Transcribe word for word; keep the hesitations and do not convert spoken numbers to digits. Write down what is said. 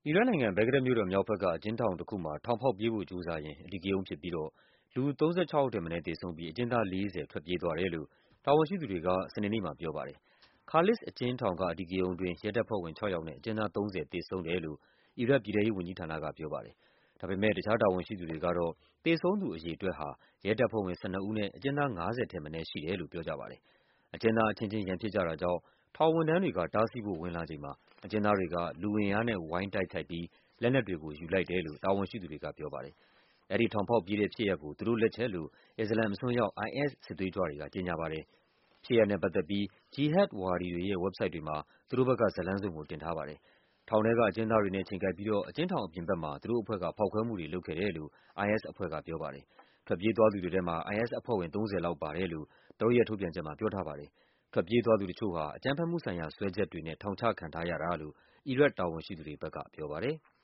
အီရတ်နိုင်ငံ၊ ဘဂ္ဂဒက်မြို့တော်မြောက်ဘက်က အကျဉ်းထောင်တခုမှာ ထောင်ဖောက်ပြေးဖို့ကြိုးစားရင်း အဓိကရုဏ်းဖြစ်ပြီးတော့ လူ ၃၆ ယောက်ထက်မနည်းသေဆုံးပြီး အကျဉ်းသား ၄၀ ထွက်ပြေးသွားတယ်လို့ တာဝန်ရှိသူတွေက စနေနေ့မှာပြောပါတယ်။ Carlisle အကျဉ်းထောင်က အဓိကရုဏ်းအတွင်း ရဲတပ်ဖွဲ့ဝင် ခြောက်ယောက်နဲ့ အကျဉ်းသား သုံးဆယ် သေဆုံးတယ်လို့ အီရတ် ပြည်ထဲရေးဝန်ကြီးဌာနကပြောပါတယ်။ ဒါပေမယ့် တခြားတာဝန်ရှိသူတွေကတော့ သေဆုံးသူအရေအတွက်ဟာ ရဲတပ်ဖွဲ့ဝင် ၁၂ ဦးနဲ့ အကျဉ်းသား ၅၀ ထက်မနည်းရှိတယ်လို့ ပြောကြပါတယ်။ အကျဉ်းသားအချင်းချင်း ရန်ဖြစ်ကြတာကြောင့် ထောင်ဝန်ထမ်းတွေက တားဆီးဖို့ဝင်လာချိန်မှာ အကျဉ်းသားတွေက လူအင်အားနဲ့ ဝိုင်းတိုက်ခိုက်ပြီး လက်နက်တွေကို ယူလိုက်တယ်လို့ တာဝန်ရှိသူတွေကပြောပါတယ်။ အဲဒီထောင်ဖောက်ပြေးတဲ့ဖြစ်ရပ်ကို သူတို့လက်ချက်လို့ အစ္စလာမ်အစွန်းရောက် အိုင်အက်စ် စစ်သွေးကြွတွေက ကြေညာပါတယ်။ ဖြစ်ရပ်နဲ့ပတ်သက်ပြီး ဂျီဟတ်ဒ်ဝါဒီတွေရဲ့ ဝက်ဘ်ဆိုက်တွေမှာ သူတို့ဘက်က ဇာတ်လမ်းဆုတ်ကို တင်ထားပါတယ်။ ထောင်ထဲက အကျဉ်းသားတွေနဲ့ ချိန်ကိုက်ပြီးတော့ အကျဉ်းထောင်အပြင်ဘက်မှာ သူတို့အဖွဲ့က ဖောက်ခွဲမှုတွေလုပ်ခဲ့တယ်လို့ အိုင်အက်စ်အဖွဲ့ကပြောပါတယ်။ ထွက်ပြေးသွားသူတွေထဲမှာ အိုင်အက်စ်အဖွဲ့ဝင် သုံးဆယ်လောက်ပါတယ်လို့ သူတို့ရဲ့ထုတ်ပြန်ချက်မှာ ပြောထားပါတယ်။ ထွက်ပြေးသွားသူတချို့ဟာ အကြမ်းဖက်မှုဆိုင်ရာ စွဲချက်တွေနဲ့ ထောင်ချခံထားရတာလို့ အီရတ်တာဝန်ရှိသူတွေဘက်ကပြောပါတယ်။